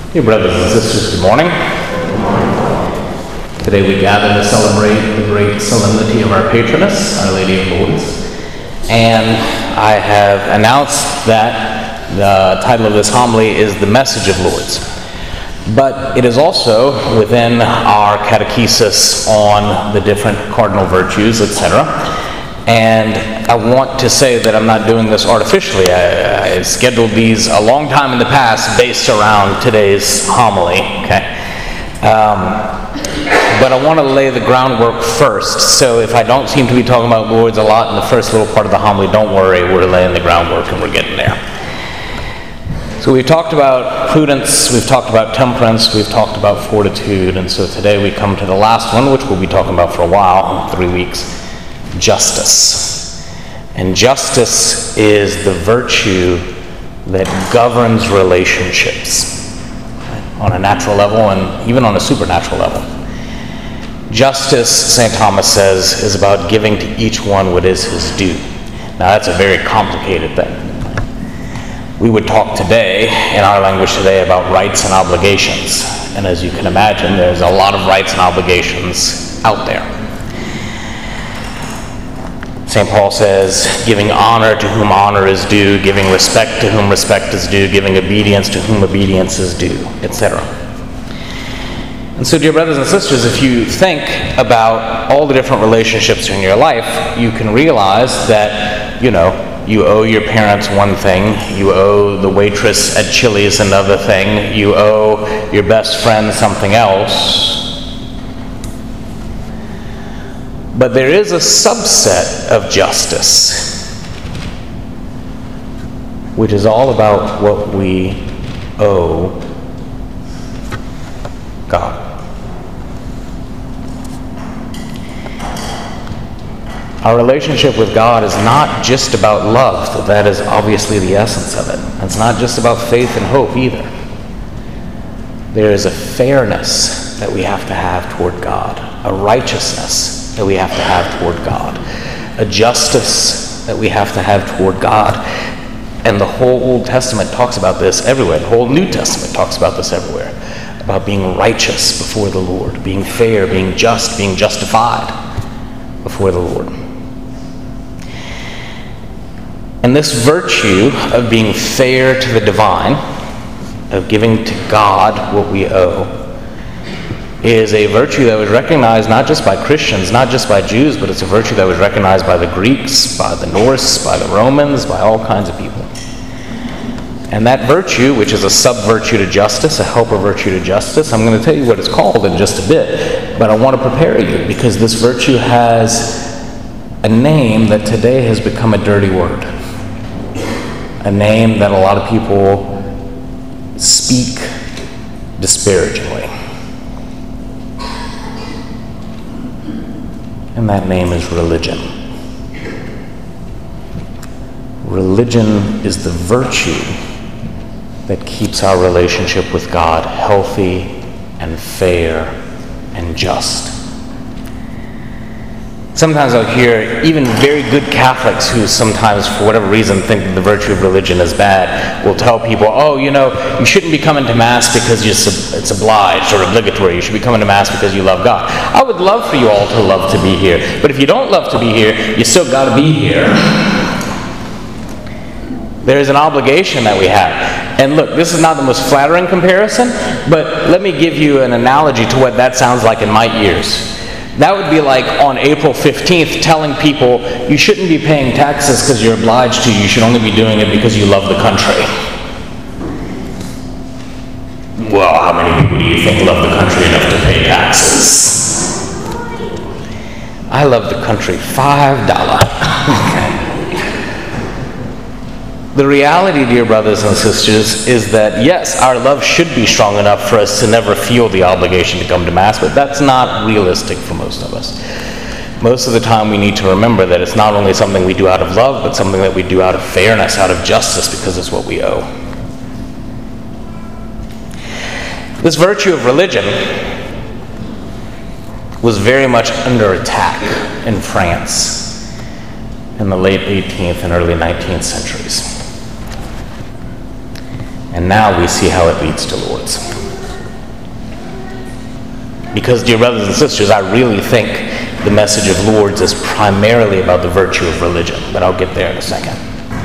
Hey, brothers and sisters, good morning. Today we gather to celebrate the great solemnity of our patroness, Our Lady of Lourdes. And I have announced that the title of this homily is The Message of Lourdes. But it is also within our catechesis on the different cardinal virtues, etc. And I want to say that I'm not doing this artificially. I scheduled these a long time in the past based around today's homily, okay? But I want to lay the groundwork first. So if I don't seem to be talking about Lourdes a lot in the first little part of the homily, don't worry, we're laying the groundwork and we're getting there. So we've talked about prudence, we've talked about temperance, we've talked about fortitude, and so today we come to the last one, which we'll be talking about for a while, 3 weeks. Justice. And justice is the virtue that governs relationships on a natural level and even on a supernatural level. Justice, St. Thomas says, is about giving to each one what is his due. Now that's a very complicated thing. We would talk today, in our language today, about rights and obligations. And as you can imagine, there's a lot of rights and obligations out there. St. Paul says, giving honor to whom honor is due, giving respect to whom respect is due, giving obedience to whom obedience is due, etc. And so, dear brothers and sisters, if you think about all the different relationships in your life, you can realize that, you owe your parents one thing, you owe the waitress at Chili's another thing, you owe your best friend something else. But there is a subset of justice, which is all about what we owe God. Our relationship with God is not just about love, though that is obviously the essence of it. It's not just about faith and hope either. There is a fairness that we have to have toward God, a righteousness that we have to have toward God, a justice that we have to have toward God. And the whole Old Testament talks about this everywhere. The whole New Testament talks about this everywhere, about being righteous before the Lord, being fair, being just, being justified before the Lord. And this virtue of being fair to the divine, of giving to God what we owe, is a virtue that was recognized not just by Christians, not just by Jews, but it's a virtue that was recognized by the Greeks, by the Norse, by the Romans, by all kinds of people. And that virtue, which is a sub-virtue to justice, a helper virtue to justice, I'm going to tell you what it's called in just a bit, but I want to prepare you because this virtue has a name that today has become a dirty word. A name that a lot of people speak disparagingly. And that name is religion. Religion is the virtue that keeps our relationship with God healthy and fair and just. Sometimes I'll hear even very good Catholics who sometimes, for whatever reason, think that the virtue of religion is bad, will tell people, you shouldn't be coming to Mass because it's obliged or obligatory. You should be coming to Mass because you love God. I would love for you all to love to be here. But if you don't love to be here, you still got to be here. There is an obligation that we have. And look, this is not the most flattering comparison, but let me give you an analogy to what that sounds like in my ears. That would be like on April 15th telling people you shouldn't be paying taxes because you're obliged to, you should only be doing it because you love the country. Well, how many people do you think love the country enough to pay taxes? I love the country, $5. The reality, dear brothers and sisters, is that yes, our love should be strong enough for us to never feel the obligation to come to Mass, but that's not realistic for most of us. Most of the time we need to remember that it's not only something we do out of love, but something that we do out of fairness, out of justice, because it's what we owe. This virtue of religion was very much under attack in France in the late 18th and early 19th centuries. And now we see how it leads to Lourdes. Because, dear brothers and sisters, I really think the message of Lourdes is primarily about the virtue of religion, but I'll get there in a second.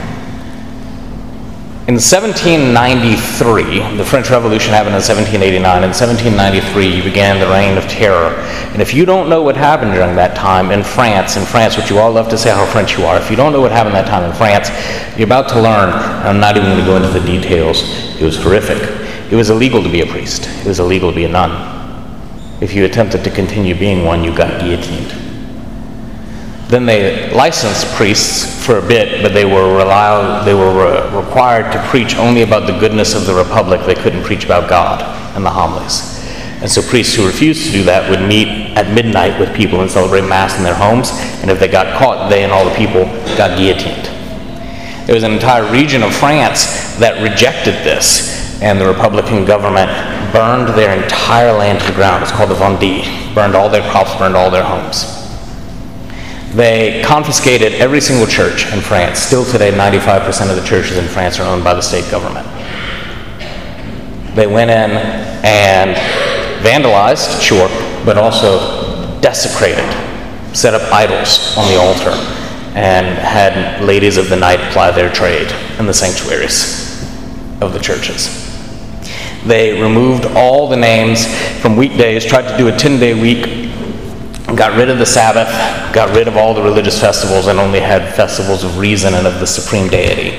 In 1793, the French Revolution happened in 1789. In 1793 began the Reign of Terror. And if you don't know what happened during that time in France, which you all love to say how French you are, if you don't know what happened that time in France, you're about to learn. I'm not even going to go into the details. It was horrific. It was illegal to be a priest. It was illegal to be a nun. If you attempted to continue being one, you got guillotined. Then they licensed priests for a bit, but they were required to preach only about the goodness of the Republic. They couldn't preach about God in the homilies. And so priests who refused to do that would meet at midnight with people and celebrate Mass in their homes, and if they got caught, they and all the people got guillotined. There was an entire region of France that rejected this, and the Republican government burned their entire land to the ground. It's called the Vendée. Burned all their crops, burned all their homes. They confiscated every single church in France. Still today, 95% of the churches in France are owned by the state government. They went in and vandalized, sure, but also desecrated, set up idols on the altar, and had ladies of the night ply their trade in the sanctuaries of the churches. They removed all the names from weekdays, tried to do a 10-day week, got rid of the Sabbath, got rid of all the religious festivals, and only had festivals of reason and of the supreme deity.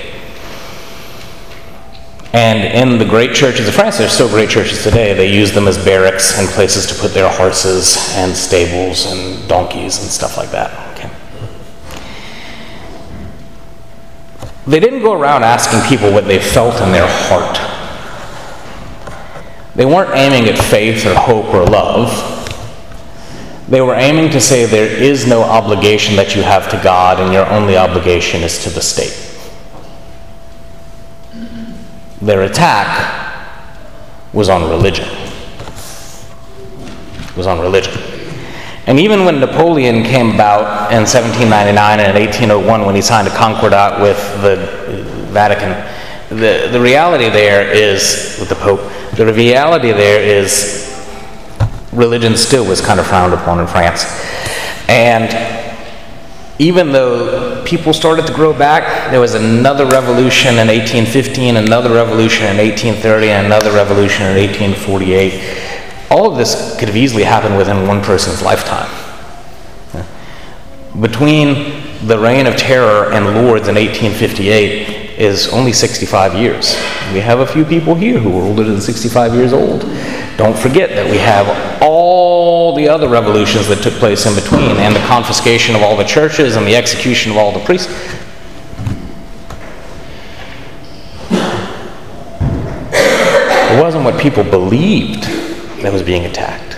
And in the great churches of France, there's still great churches today, they use them as barracks and places to put their horses and stables and donkeys and stuff like that. Okay. They didn't go around asking people what they felt in their heart. They weren't aiming at faith or hope or love. They were aiming to say there is no obligation that you have to God, and your only obligation is to the state. Their attack was on religion. It was on religion. And even when Napoleon came about in 1799 and in 1801, when he signed a concordat with the Vatican, the reality there is, with the Pope, the reality there is religion still was kind of frowned upon in France. And even though people started to grow back, there was another revolution in 1815, another revolution in 1830, and another revolution in 1848. All of this could have easily happened within one person's lifetime. Between the Reign of Terror and Lourdes in 1858 is only 65 years. We have a few people here who are older than 65 years old. Don't forget that we have all the other revolutions that took place in between, and the confiscation of all the churches and the execution of all the priests. It wasn't what people believed that was being attacked.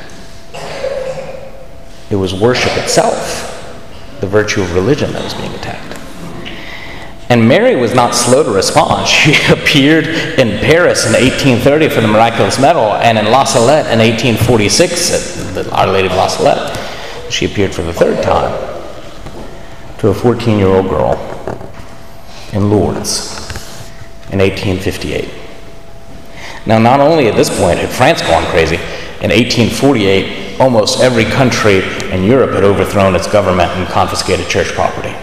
It was worship itself, the virtue of religion, that was being attacked. And Mary was not slow to respond. She appeared in Paris in 1830 for the Miraculous Medal, and in La Salette in 1846, at Our Lady of La Salette, she appeared for the third time to a 14-year-old girl in Lourdes in 1858. Now, not only at this point had France gone crazy, in 1848, almost every country in Europe had overthrown its government and confiscated church property.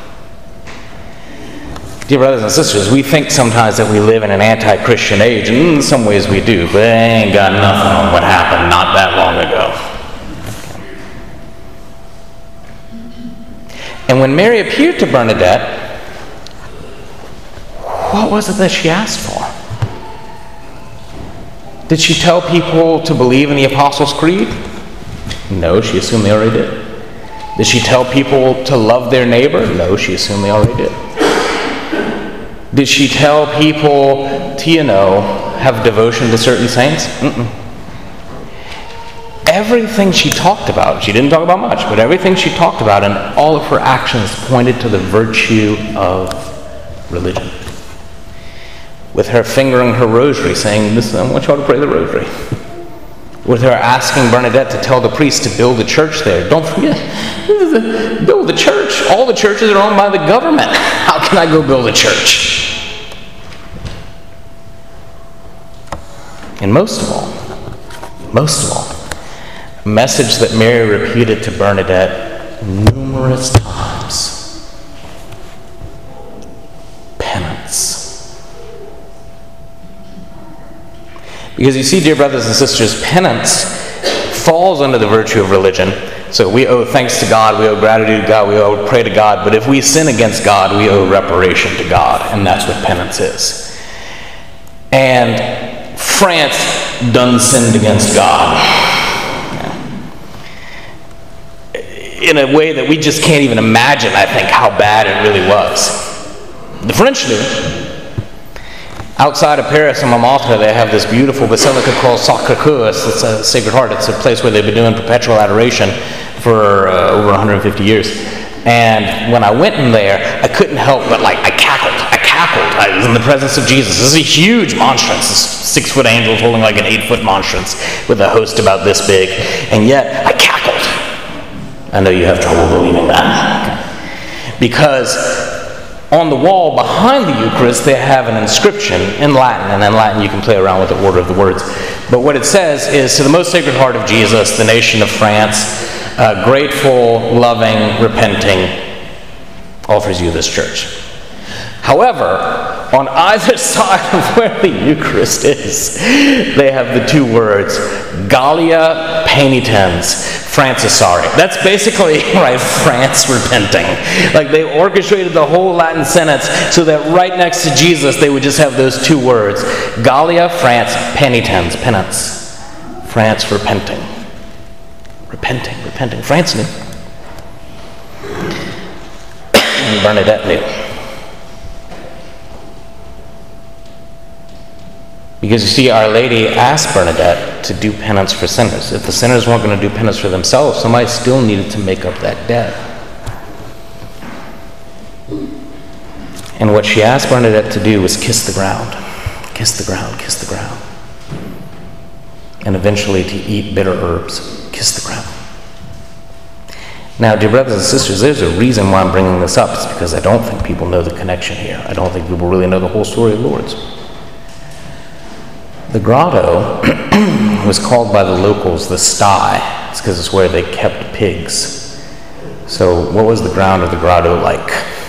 Dear brothers and sisters, we think sometimes that we live in an anti-Christian age, and in some ways we do, but they ain't got nothing on what happened not that long ago. And when Mary appeared to Bernadette, what was it that she asked for? Did she tell people to believe in the Apostles' Creed? No, she assumed they already did. Did she tell people to love their neighbor? No, she assumed they already did. Did she tell people to, have devotion to certain saints? Everything she talked about, she didn't talk about much, but everything she talked about and all of her actions pointed to the virtue of religion. With her fingering her rosary, saying, "Listen, I want y'all to pray the rosary." With her asking Bernadette to tell the priest to build a church there. Don't forget, build the church. All the churches are owned by the government. How can I go build a church? And most of all, a message that Mary repeated to Bernadette numerous times: penance. Because you see, dear brothers and sisters, penance falls under the virtue of religion. So we owe thanks to God, we owe gratitude to God, we owe pray to God. But if we sin against God, we owe reparation to God. And that's what penance is. And France done sinned against God in a way that we just can't even imagine, I think, how bad it really was. The French knew. Outside of Paris in Montmartre, they have this beautiful basilica called Sacré-Cœur. It's a Sacred Heart. It's a place where they've been doing perpetual adoration for over 150 years. And when I went in there, I couldn't help but I cackled. I was in the presence of Jesus. This is a huge monstrance. This 6-foot angel holding like an 8-foot monstrance with a host about this big. And yet, I cackled. I know you have trouble believing that. Because on the wall behind the Eucharist, they have an inscription in Latin. And in Latin, you can play around with the order of the words. But what it says is, to the most sacred heart of Jesus, the nation of France, grateful, loving, repenting, offers you this church. However, on either side of where the Eucharist is, they have the two words, Gallia Penitens, France is sorry. That's basically, right, France repenting. Like, they orchestrated the whole Latin sentence so that right next to Jesus, they would just have those two words, Gallia, France, Penitens, penance. France repenting. Repenting. France knew. And Bernadette knew. Because you see, Our Lady asked Bernadette to do penance for sinners. If the sinners weren't going to do penance for themselves, somebody still needed to make up that debt. And what she asked Bernadette to do was kiss the ground. Kiss the ground, kiss the ground. And eventually to eat bitter herbs. Kiss the ground. Now, dear brothers and sisters, there's a reason why I'm bringing this up. It's because I don't think people know the connection here. I don't think people really know the whole story of Lourdes. The grotto was called by the locals the sty. It's because it's where they kept pigs. So what was the ground of the grotto like?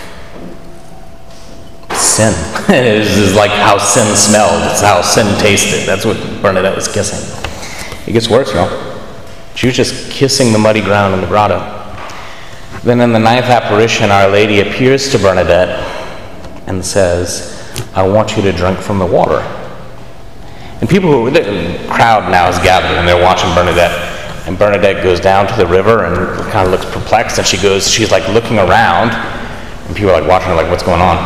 Sin. It was like how sin smelled. It's how sin tasted. That's what Bernadette was kissing. It gets worse, y'all. She was just kissing the muddy ground in the grotto. Then in the 9th apparition, Our Lady appears to Bernadette and says, I want you to drink from the water. And the crowd now is gathered, and they're watching Bernadette. And Bernadette goes down to the river and kind of looks perplexed, and she's like looking around, and people are like watching her like, what's going on?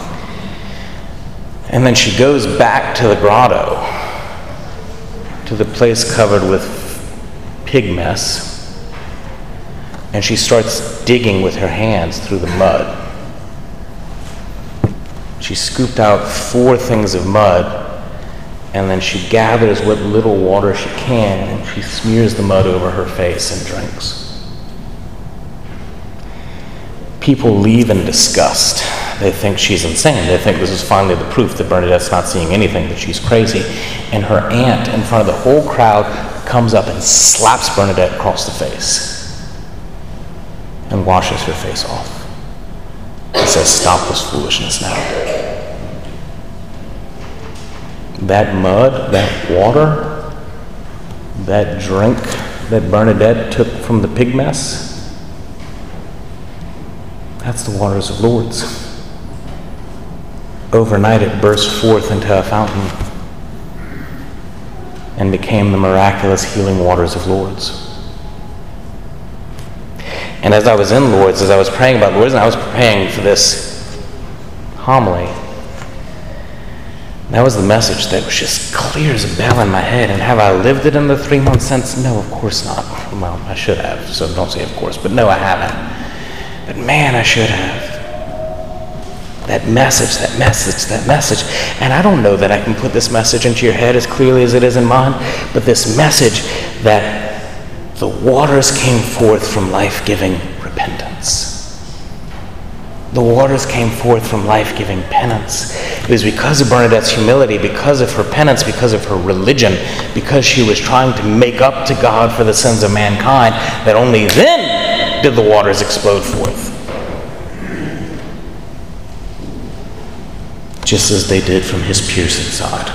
And then she goes back to the grotto, to the place covered with pig mess, and she starts digging with her hands through the mud. She scooped out 4 things of mud, and then she gathers what little water she can, and she smears the mud over her face and drinks. People leave in disgust. They think she's insane. They think this is finally the proof that Bernadette's not seeing anything, that she's crazy. And her aunt, in front of the whole crowd, comes up and slaps Bernadette across the face and washes her face off. And says, stop this foolishness now. That mud, that water, that drink that Bernadette took from the pig mess, that's the waters of Lourdes. Overnight it burst forth into a fountain and became the miraculous healing waters of Lourdes. And as I was in Lourdes, as I was praying about Lourdes, and I was preparing for this homily, that was the message that was just clear as a bell in my head. And have I lived it in the 3 months since? No, of course not. Well, I should have, so don't say of course. But no, I haven't. But man, I should have. That message. And I don't know that I can put this message into your head as clearly as it is in mine, but this message that the waters came forth from life-giving repentance. The waters came forth from life-giving penance. It was because of Bernadette's humility, because of her penance, because of her religion, because she was trying to make up to God for the sins of mankind, that only then did the waters explode forth. Just as they did from his pierced side.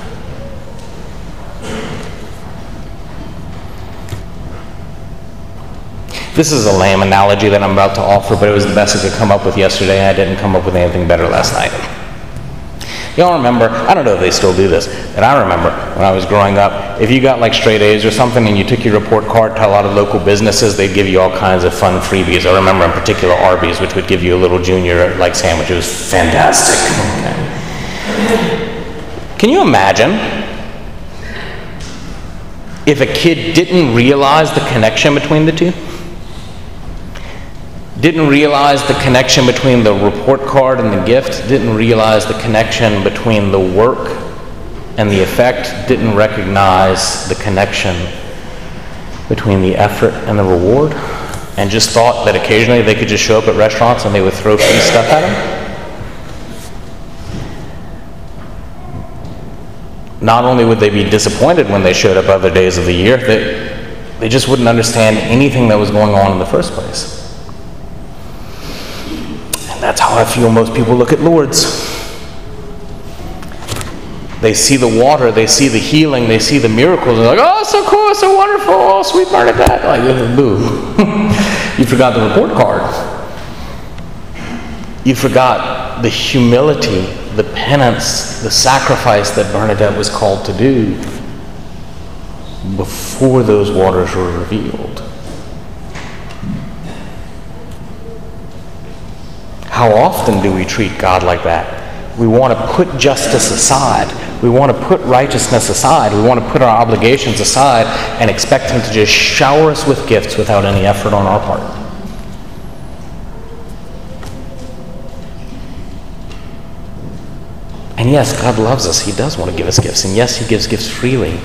This is a lame analogy that I'm about to offer, but it was the best I could come up with yesterday, and I didn't come up with anything better last night. Y'all remember, I don't know if they still do this, but I remember when I was growing up, if you got like straight A's or something and you took your report card to a lot of local businesses, they'd give you all kinds of fun freebies. I remember in particular Arby's, which would give you a little junior like sandwich. It was fantastic. Okay. Can you imagine if a kid didn't realize the connection between the two? Didn't realize the connection between the report card and the gift, didn't realize the connection between the work and the effect, didn't recognize the connection between the effort and the reward, and just thought that occasionally they could just show up at restaurants and they would throw free stuff at them. Not only would they be disappointed when they showed up other days of the year, they just wouldn't understand anything that was going on in the first place. That's how I feel most people look at Lourdes. They see the water, they see the healing, they see the miracles, and they're like, oh, so cool, so wonderful, oh, sweet Bernadette. Like, boo. You forgot the report card. You forgot the humility, the penance, the sacrifice that Bernadette was called to do before those waters were revealed. How often do we treat God like that? We want to put justice aside. We want to put righteousness aside. We want to put our obligations aside and expect Him to just shower us with gifts without any effort on our part. And yes, God loves us. He does want to give us gifts. And yes, He gives gifts freely.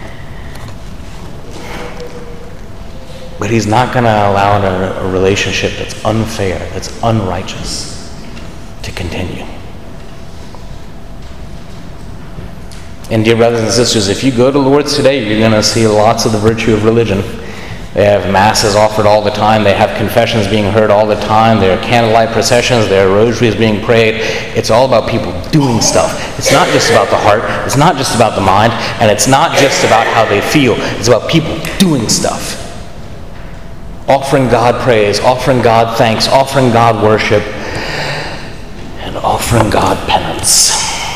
But He's not going to allow a relationship that's unfair, that's unrighteous, to continue. And dear brothers and sisters, if you go to Lourdes today, you're going to see lots of the virtue of religion. They have masses offered all the time. They have confessions being heard all the time. There are candlelight processions. There are rosaries being prayed. It's all about people doing stuff. It's not just about the heart. It's not just about the mind. And it's not just about how they feel. It's about people doing stuff. Offering God praise, offering God thanks, offering God worship, and offering God penance.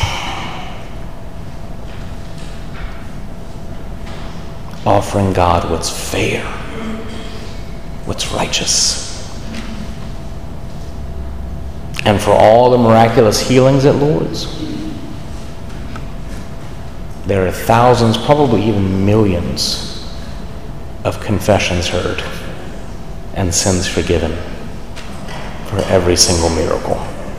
Offering God what's fair, what's righteous. And for all the miraculous healings at Lourdes, there are thousands, probably even millions, of confessions heard and sins forgiven for every single miracle.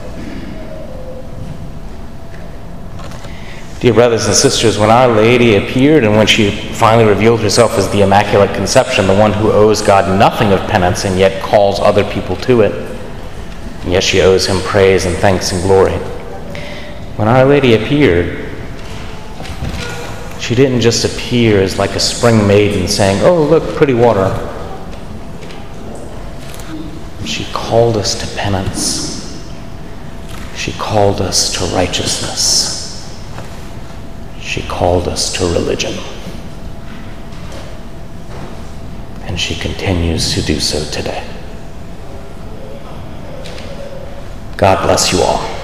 Dear brothers and sisters, when Our Lady appeared and when she finally revealed herself as the Immaculate Conception, the one who owes God nothing of penance and yet calls other people to it, and yet she owes Him praise and thanks and glory. When Our Lady appeared, she didn't just appear as like a spring maiden saying, oh, look, pretty water. She called us to penance. She called us to righteousness. She called us to religion. And she continues to do so today. God bless you all.